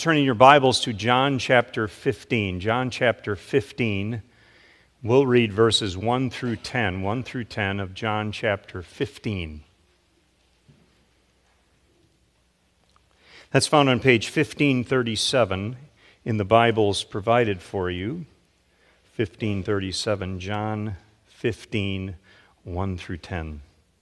turn in your Bibles to John chapter 15. John chapter 15. We'll read verses 1 through 10. 1 through 10 of John chapter 15. That's found on page 1537 in the Bibles provided for you. 1537, John 15, 1 through 10.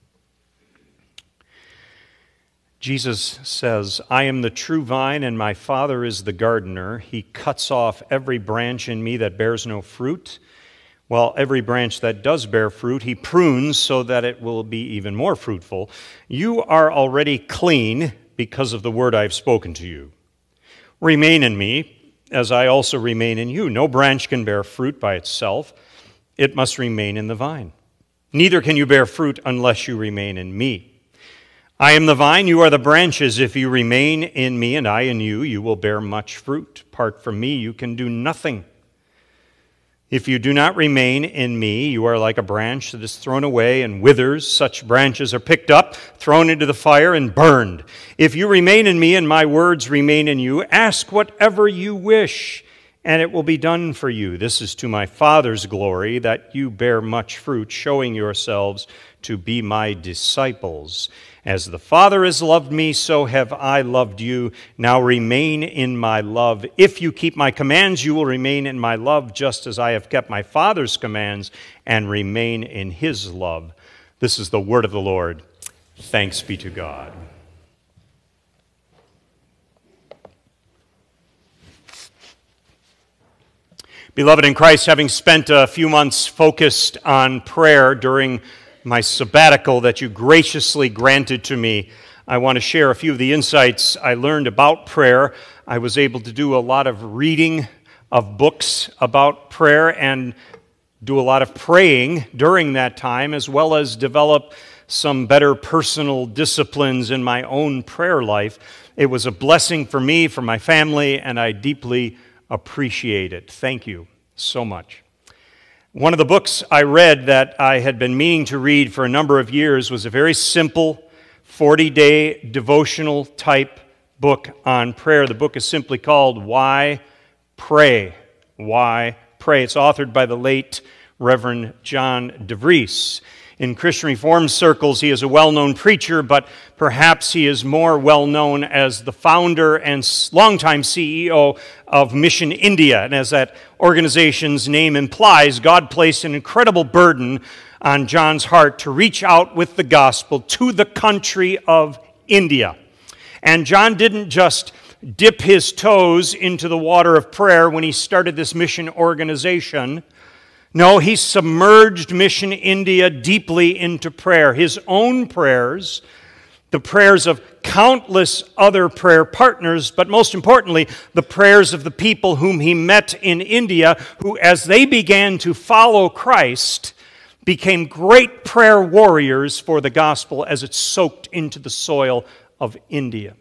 Jesus says, "I am the true vine, and my Father is the gardener. He cuts off every branch in me that bears no fruit, while every branch that does bear fruit, he prunes so that it will be even more fruitful. You are already clean because of the word I have spoken to you. Remain in me, as I also remain in you. No branch can bear fruit by itself. It must remain in the vine. Neither can you bear fruit unless you remain in me. I am the vine, you are the branches. If you remain in me and I in you, you will bear much fruit. Apart from me, you can do nothing. If you do not remain in me, you are like a branch that is thrown away and withers. Such branches are picked up, thrown into the fire, and burned. If you remain in me and my words remain in you, ask whatever you wish, and it will be done for you. This is to my Father's glory, that you bear much fruit, showing yourselves to be my disciples. As the Father has loved me, so have I loved you. Now remain in my love. If you keep my commands, you will remain in my love, just as I have kept my Father's commands and remain in his love." This is the word of the Lord. Thanks be to God. Beloved in Christ, having spent a few months focused on prayer during my sabbatical that you graciously granted to me, I want to share a few of the insights I learned about prayer. I was able to do a lot of reading of books about prayer and do a lot of praying during that time, as well as develop some better personal disciplines in my own prayer life. It was a blessing for me, for my family, and I deeply appreciate it. Thank you so much. One of the books I read that I had been meaning to read for a number of years was a very simple 40-day devotional type book on prayer. The book is simply called Why Pray? Why Pray? It's authored by the late Reverend John DeVries. In Christian Reformed circles, he is a well-known preacher, but perhaps he is more well-known as the founder and longtime CEO of Mission India. And as that organization's name implies, God placed an incredible burden on John's heart to reach out with the gospel to the country of India. And John didn't just dip his toes into the water of prayer when he started this mission organization. No, he submerged Mission India deeply into prayer. His own prayers, the prayers of countless other prayer partners, but most importantly, the prayers of the people whom he met in India, who, as they began to follow Christ, became great prayer warriors for the gospel as it soaked into the soil of India.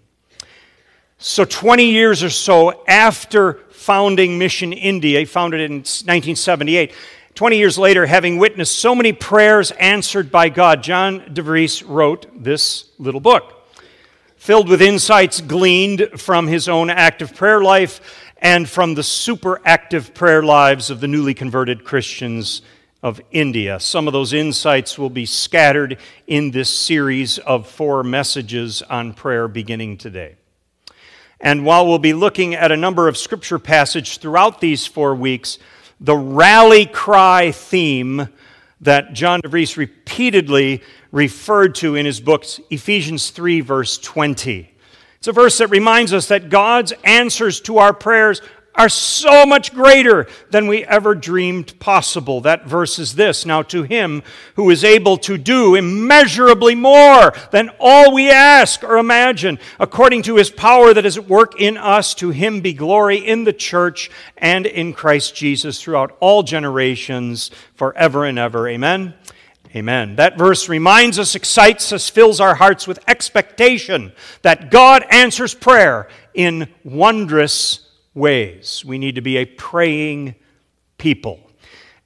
So 20 years or so after founding Mission India, he founded it in 1978, 20 years later, having witnessed so many prayers answered by God, John DeVries wrote this little book, filled with insights gleaned from his own active prayer life and from the super active prayer lives of the newly converted Christians of India. Some of those insights will be scattered in this series of 4 messages on prayer beginning today. And while we'll be looking at a number of scripture passages throughout these 4 weeks, the rally cry theme that John DeVries repeatedly referred to in his books, Ephesians 3, verse 20. It's a verse that reminds us that God's answers to our prayers are so much greater than we ever dreamed possible. That verse is this: "Now to him who is able to do immeasurably more than all we ask or imagine, according to his power that is at work in us, to him be glory in the church and in Christ Jesus throughout all generations, forever and ever. Amen." Amen. That verse reminds us, excites us, fills our hearts with expectation that God answers prayer in wondrous ways. We need to be a praying people.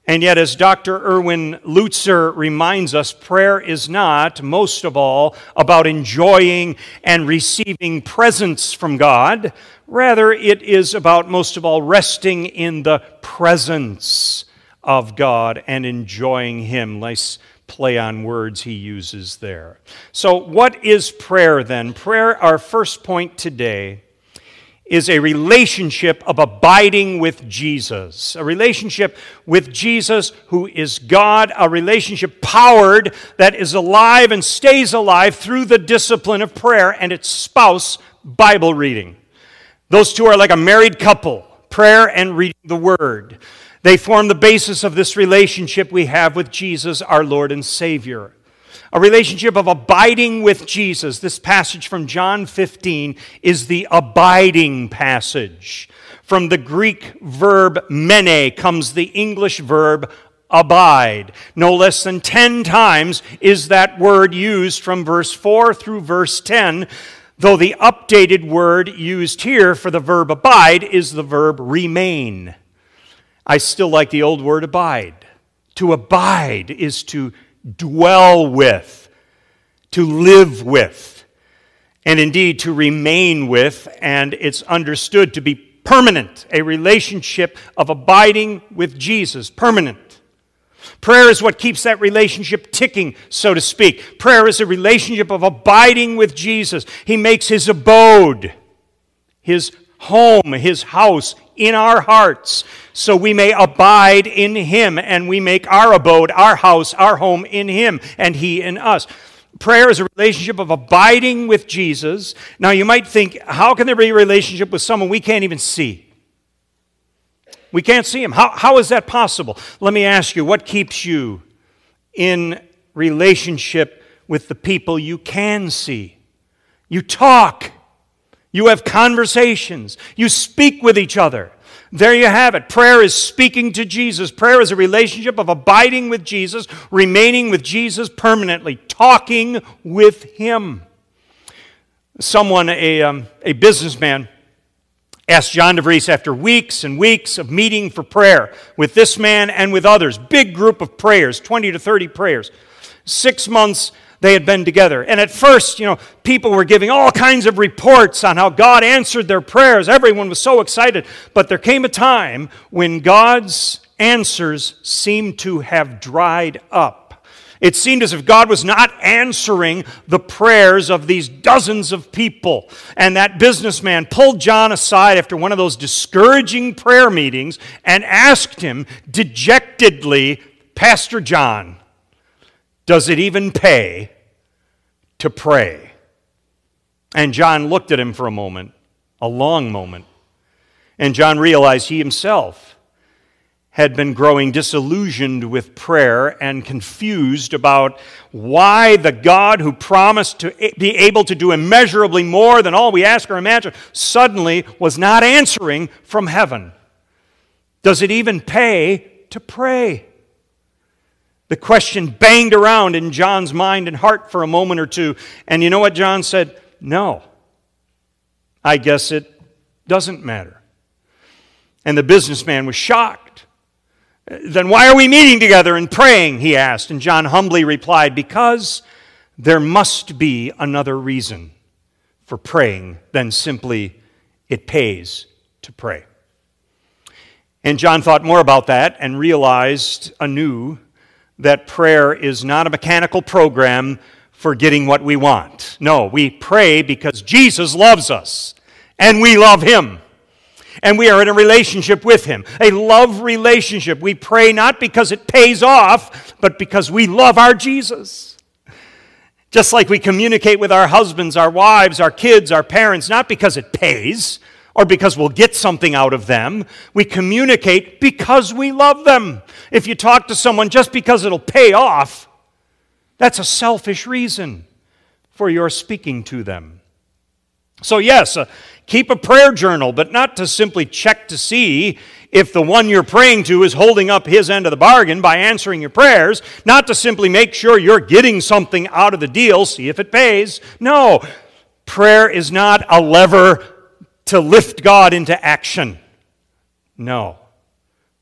And yet, as Dr. Erwin Lutzer reminds us, prayer is not, most of all, about enjoying and receiving presents from God. Rather, it is about, most of all, resting in the presence of God and enjoying Him. Nice play on words he uses there. So, what is prayer then? Prayer, our first point today, is a relationship of abiding with Jesus. A relationship with Jesus who is God, a relationship powered that is alive and stays alive through the discipline of prayer and its spouse, Bible reading. Those two are like a married couple, prayer and reading the Word. They form the basis of this relationship we have with Jesus, our Lord and Savior. A relationship of abiding with Jesus. This passage from John 15 is the abiding passage. From the Greek verb mene comes the English verb abide. No less than 10 times is that word used from verse 4 through verse 10, though the updated word used here for the verb abide is the verb remain. I still like the old word abide. To abide is to dwell with, to live with, and indeed to remain with, and it's understood to be permanent, a relationship of abiding with Jesus, permanent. Prayer is what keeps that relationship ticking, so to speak. Prayer is a relationship of abiding with Jesus. He makes His abode, His home, His house in our hearts, so we may abide in Him, and we make our abode, our house, our home in Him, and He in us. Prayer is a relationship of abiding with Jesus. Now you might think, how can there be a relationship with someone we can't even see? We can't see Him. How is that possible? Let me ask you, what keeps you in relationship with the people you can see? You talk. You have conversations. You speak with each other. There you have it. Prayer is speaking to Jesus. Prayer is a relationship of abiding with Jesus, remaining with Jesus permanently, talking with Him. Someone, a businessman, asked John DeVries after weeks and weeks of meeting for prayer with this man and with others, big group of prayers, 20 to 30 prayers, 6 months they had been together. And at first, people were giving all kinds of reports on how God answered their prayers. Everyone was so excited. But there came a time when God's answers seemed to have dried up. It seemed as if God was not answering the prayers of these dozens of people. And that businessman pulled John aside after one of those discouraging prayer meetings and asked him dejectedly, "Pastor John, does it even pay to pray?" And John looked at him for a moment, a long moment. And John realized he himself had been growing disillusioned with prayer and confused about why the God who promised to be able to do immeasurably more than all we ask or imagine suddenly was not answering from heaven. Does it even pay to pray? The question banged around in John's mind and heart for a moment or two. And you know what John said? No. I guess it doesn't matter. And the businessman was shocked. "Then why are we meeting together and praying?" he asked. And John humbly replied, "Because there must be another reason for praying than simply it pays to pray." And John thought more about that and realized anew that prayer is not a mechanical program for getting what we want. No, we pray because Jesus loves us, and we love Him. And we are in a relationship with Him, a love relationship. We pray not because it pays off, but because we love our Jesus. Just like we communicate with our husbands, our wives, our kids, our parents, not because it pays, or because we'll get something out of them. We communicate because we love them. If you talk to someone just because it'll pay off, that's a selfish reason for your speaking to them. So yes, keep a prayer journal, but not to simply check to see if the one you're praying to is holding up his end of the bargain by answering your prayers, not to simply make sure you're getting something out of the deal, see if it pays. No, prayer is not a lever to lift God into action. No.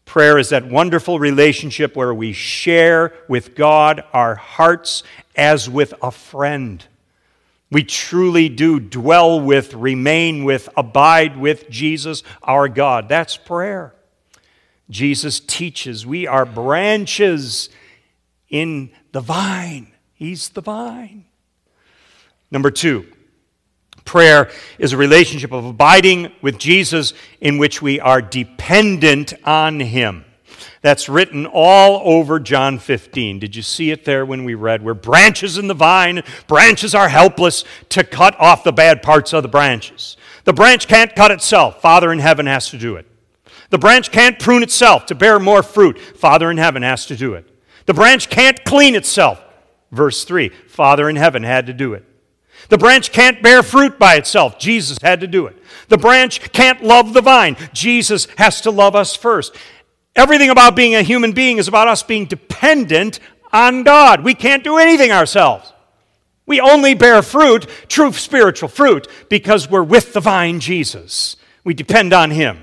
Prayer is that wonderful relationship where we share with God our hearts as with a friend. We truly do dwell with, remain with, abide with Jesus, our God. That's prayer. Jesus teaches we are branches in the vine. He's the vine. Number 2, prayer is a relationship of abiding with Jesus in which we are dependent on Him. That's written all over John 15. Did you see it there when we read? We're branches in the vine. Branches are helpless to cut off the bad parts of the branches. The branch can't cut itself. Father in heaven has to do it. The branch can't prune itself to bear more fruit. Father in heaven has to do it. The branch can't clean itself. Verse 3, Father in heaven had to do it. The branch can't bear fruit by itself. Jesus had to do it. The branch can't love the vine. Jesus has to love us first. Everything about being a human being is about us being dependent on God. We can't do anything ourselves. We only bear fruit, true spiritual fruit, because we're with the vine, Jesus. We depend on Him.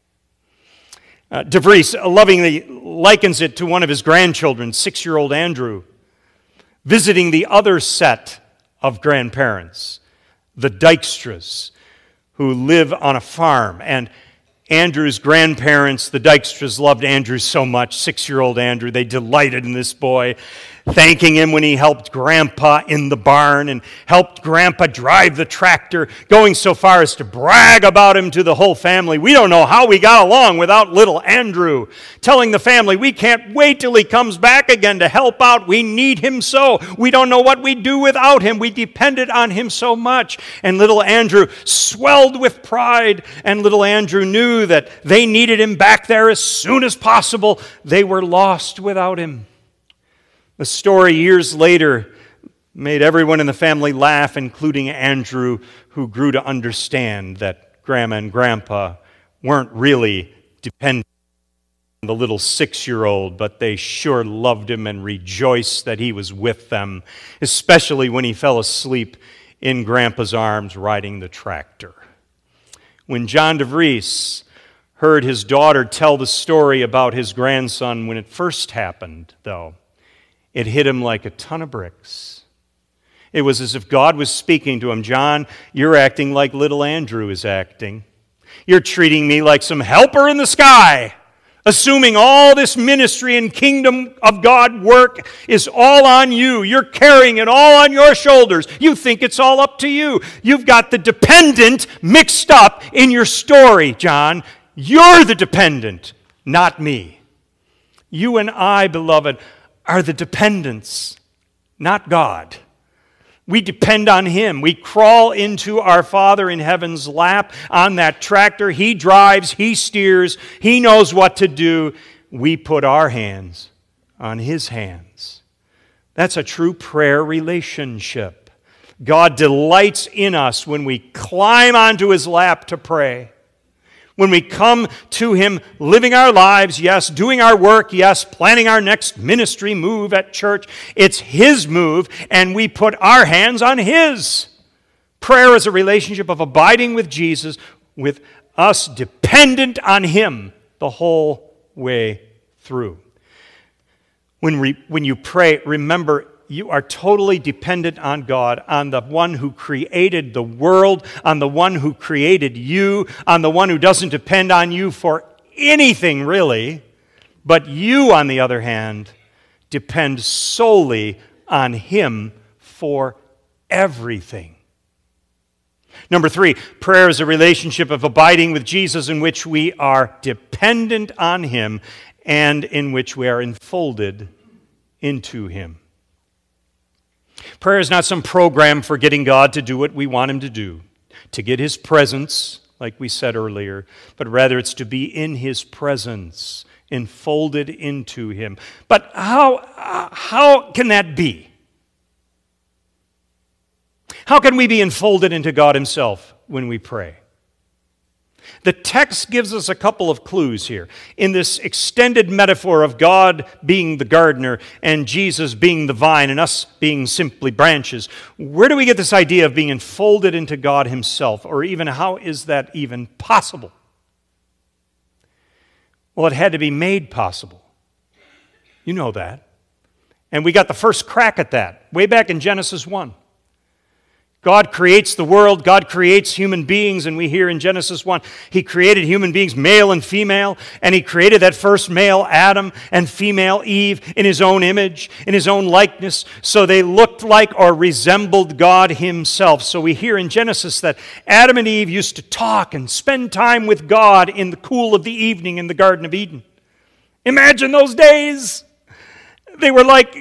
DeVries lovingly likens it to one of his grandchildren, 6-year-old Andrew, visiting the other set of grandparents, the Dykstras, who live on a farm. And Andrew's grandparents, the Dykstras, loved Andrew so much, 6-year-old Andrew. They delighted in this boy, thanking him when he helped Grandpa in the barn and helped Grandpa drive the tractor, going so far as to brag about him to the whole family. We don't know how we got along without little Andrew, telling the family, we can't wait till he comes back again to help out. We need him so. We don't know what we'd do without him. We depended on him so much. And little Andrew swelled with pride, and little Andrew knew that they needed him back there as soon as possible. They were lost without him. The story years later made everyone in the family laugh, including Andrew, who grew to understand that Grandma and Grandpa weren't really dependent on the little 6-year-old, but they sure loved him and rejoiced that he was with them, especially when he fell asleep in Grandpa's arms riding the tractor. When John DeVries heard his daughter tell the story about his grandson when it first happened, though, it hit him like a ton of bricks. It was as if God was speaking to him. John, you're acting like little Andrew is acting. You're treating me like some helper in the sky, assuming all this ministry and kingdom of God work is all on you. You're carrying it all on your shoulders. You think it's all up to you. You've got the dependent mixed up in your story, John. You're the dependent, not me. You and I, beloved, are the dependents, not God. We depend on Him. We crawl into our Father in heaven's lap on that tractor. He drives, He steers, He knows what to do. We put our hands on His hands. That's a true prayer relationship. God delights in us when we climb onto His lap to pray. When we come to Him living our lives, yes, doing our work, yes, planning our next ministry move at church, it's His move, and we put our hands on His. Prayer is a relationship of abiding with Jesus, with us dependent on Him the whole way through. When you pray, remember, you are totally dependent on God, on the one who created the world, on the one who created you, on the one who doesn't depend on you for anything really, but you, on the other hand, depend solely on Him for everything. Number 3, prayer is a relationship of abiding with Jesus in which we are dependent on Him and in which we are enfolded into Him. Prayer is not some program for getting God to do what we want Him to do, to get His presence, like we said earlier, but rather it's to be in His presence, enfolded into Him. But how can that be? How can we be enfolded into God Himself when we pray? The text gives us a couple of clues here. In this extended metaphor of God being the gardener and Jesus being the vine and us being simply branches, where do we get this idea of being enfolded into God Himself? Or even how is that even possible? Well, it had to be made possible. You know that. And we got the first crack at that way back in Genesis 1. God creates the world, God creates human beings, and we hear in Genesis 1, He created human beings, male and female, and He created that first male, Adam, and female, Eve, in His own image, in His own likeness, so they looked like or resembled God Himself. So we hear in Genesis that Adam and Eve used to talk and spend time with God in the cool of the evening in the Garden of Eden. Imagine those days. They were like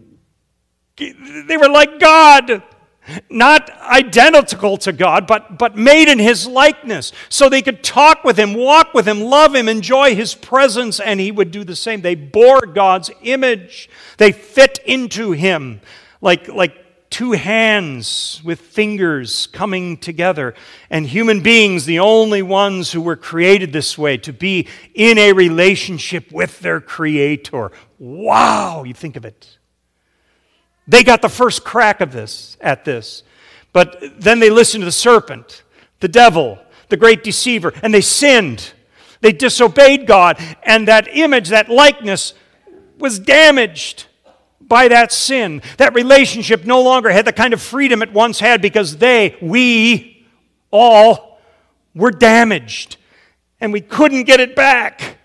God. Not identical to God, but made in His likeness. So they could talk with Him, walk with Him, love Him, enjoy His presence, and He would do the same. They bore God's image. They fit into Him like two hands with fingers coming together. And human beings, the only ones who were created this way, to be in a relationship with their Creator. Wow, you think of it. They got the first crack at this. But then they listened to the serpent, the devil, the great deceiver, and they sinned. They disobeyed God, and that image, that likeness, was damaged by that sin. That relationship no longer had the kind of freedom it once had because we all were damaged, and we couldn't get it back.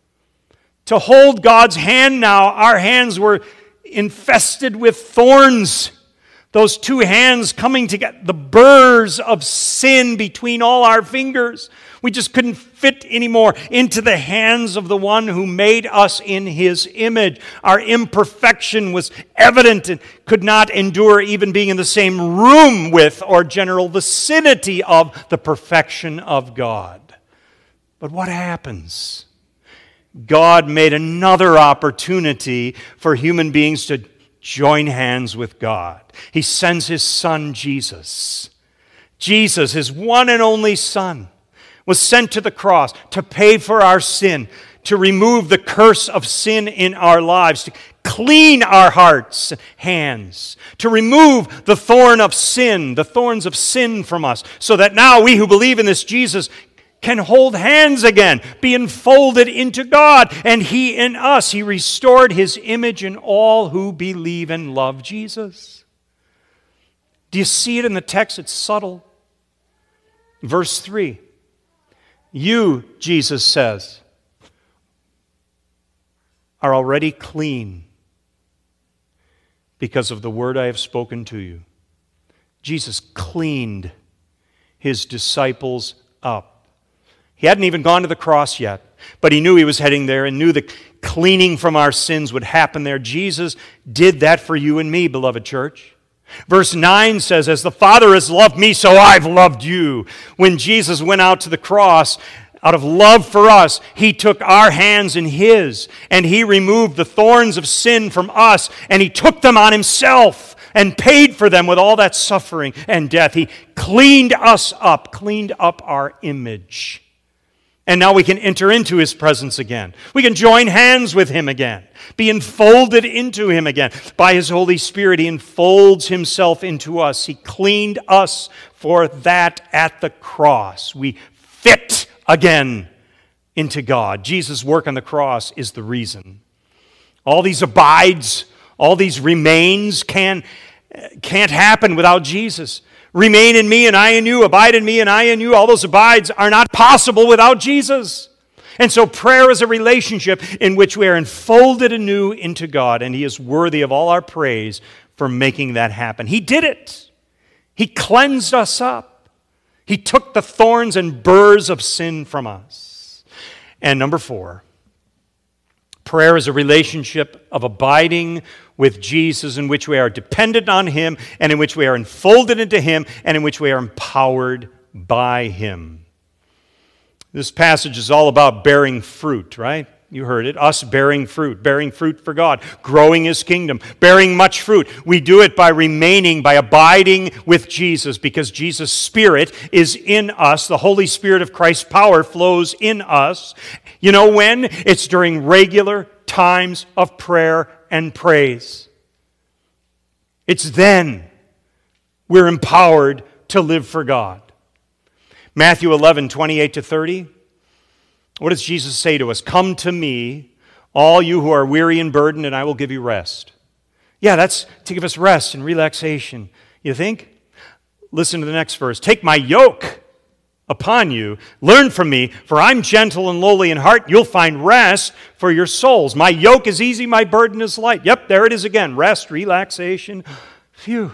To hold God's hand now, our hands were infested with thorns. Those two hands coming together, the burrs of sin between all our fingers. We just couldn't fit anymore into the hands of the one who made us in His image. Our imperfection was evident and could not endure even being in the same room with or general vicinity of the perfection of God. But what happens? God made another opportunity for human beings to join hands with God. He sends His Son, Jesus. Jesus, His one and only Son, was sent to the cross to pay for our sin, to remove the curse of sin in our lives, to clean our hearts and hands, to remove the thorn of sin, the thorns of sin from us, so that now we who believe in this Jesus can hold hands again, be enfolded into God, and He in us. He restored His image in all who believe and love Jesus. Do you see it in the text? It's subtle. Verse 3. You, Jesus says, are already clean because of the word I have spoken to you. Jesus cleaned His disciples up. He hadn't even gone to the cross yet, but He knew He was heading there and knew the cleaning from our sins would happen there. Jesus did that for you and me, beloved church. Verse 9 says, as the Father has loved me, so I've loved you. When Jesus went out to the cross, out of love for us, He took our hands in His, and He removed the thorns of sin from us, and He took them on Himself and paid for them with all that suffering and death. He cleaned us up, cleaned up our image. And now we can enter into His presence again. We can join hands with Him again, be enfolded into Him again. By His Holy Spirit, He enfolds Himself into us. He cleaned us for that at the cross. We fit again into God. Jesus' work on the cross is the reason. All these abides, all these remains can't happen without Jesus. Remain in me and I in you, abide in me and I in you. All those abides are not possible without Jesus. And so prayer is a relationship in which we are enfolded anew into God, and He is worthy of all our praise for making that happen. He did it. He cleansed us up. He took the thorns and burrs of sin from us. And number 4, prayer is a relationship of abiding with Jesus in which we are dependent on Him and in which we are enfolded into Him and in which we are empowered by Him. This passage is all about bearing fruit, right? You heard it. Us bearing fruit for God, growing His kingdom, bearing much fruit. We do it by remaining, by abiding with Jesus, because Jesus' Spirit is in us. The Holy Spirit of Christ's power flows in us. You know when? It's during regular times of prayer and praise. It's then we're empowered to live for God. Matthew 11, 28-30. What does Jesus say to us? Come to me, all you who are weary and burdened, and I will give you rest. Yeah, that's to give us rest and relaxation. You think? Listen to the next verse. Take my yoke upon you. Learn from me, for I'm gentle and lowly in heart. You'll find rest for your souls. My yoke is easy, my burden is light. Yep, there it is again. Rest, relaxation. Phew.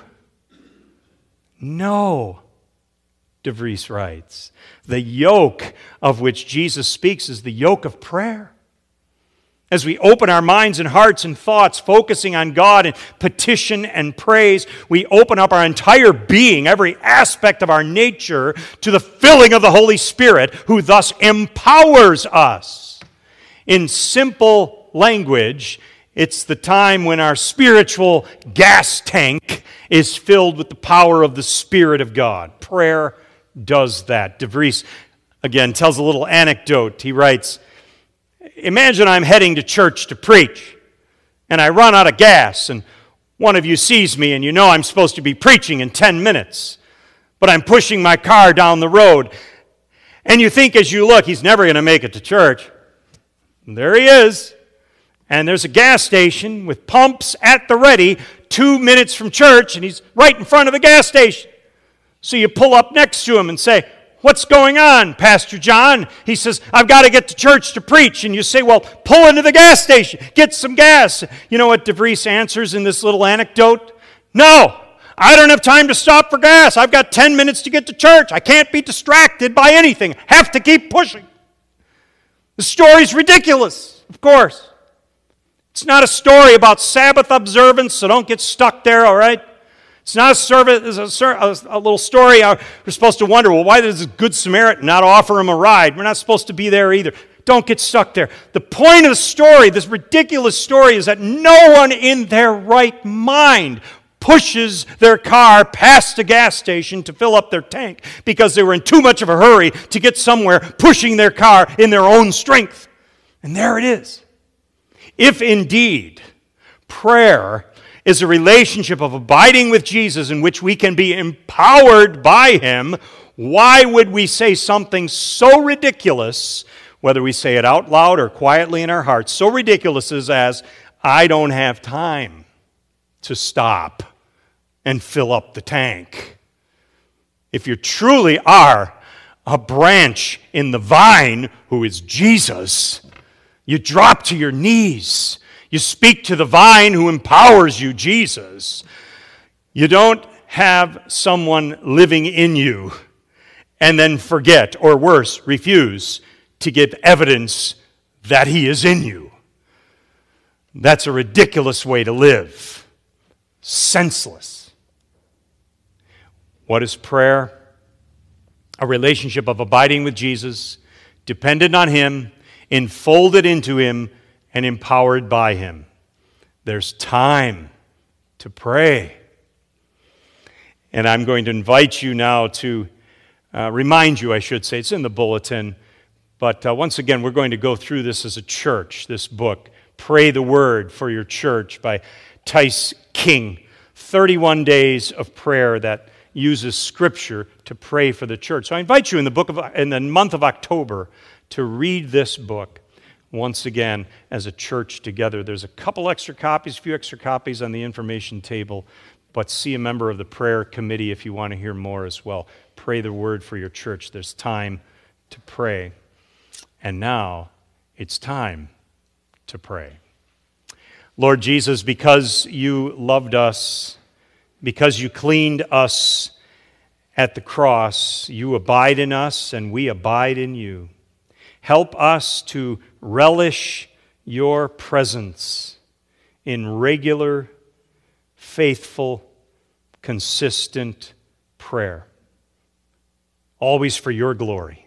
No, De Vries writes. The yoke of which Jesus speaks is the yoke of prayer. As we open our minds and hearts and thoughts, focusing on God in petition and praise, we open up our entire being, every aspect of our nature, to the filling of the Holy Spirit, who thus empowers us. In simple language, it's the time when our spiritual gas tank is filled with the power of the Spirit of God. Prayer does that. De Vries, again, tells a little anecdote. He writes, imagine I'm heading to church to preach, and I run out of gas, and one of you sees me, and you know I'm supposed to be preaching in 10 minutes, but I'm pushing my car down the road, and you think as you look, he's never going to make it to church. And there he is, and there's a gas station with pumps at the ready, 2 minutes from church, and he's right in front of the gas station. So you pull up next to him and say, what's going on, Pastor John? He says, I've got to get to church to preach. And you say, well, pull into the gas station, get some gas. You know what De Vries answers in this little anecdote? No, I don't have time to stop for gas. I've got 10 minutes to get to church. I can't be distracted by anything. Have to keep pushing. The story's ridiculous, of course. It's not a story about Sabbath observance, so don't get stuck there, all right? It's not a little story. We're supposed to wonder, well, why does this Good Samaritan not offer him a ride? We're not supposed to be there either. Don't get stuck there. The point of the story, this ridiculous story, is that no one in their right mind pushes their car past a gas station to fill up their tank because they were in too much of a hurry to get somewhere, pushing their car in their own strength. And there it is. If indeed prayer is a relationship of abiding with Jesus in which we can be empowered by Him, why would we say something so ridiculous, whether we say it out loud or quietly in our hearts, so ridiculous as, I don't have time to stop and fill up the tank. If you truly are a branch in the vine who is Jesus, you drop to your knees. You speak to the vine who empowers you, Jesus. You don't have someone living in you and then forget, or worse, refuse to give evidence that he is in you. That's a ridiculous way to live. Senseless. What is prayer? A relationship of abiding with Jesus, dependent on Him, enfolded into Him, and empowered by Him. There's time to pray. And I'm going to invite you now to remind you, I should say, it's in the bulletin, but once again, we're going to go through this as a church, this book, Pray the Word for Your Church by Tice King. 31 days of prayer that uses Scripture to pray for the church. So I invite you in the month of October to read this book once again as a church together. There's a few extra copies on the information table, but see a member of the prayer committee if you want to hear more as well. Pray the Word for your church. There's time to pray. And now it's time to pray. Lord Jesus, because you loved us, because you cleaned us at the cross, you abide in us and we abide in you. Help us to relish your presence in regular, faithful, consistent prayer, always for your glory.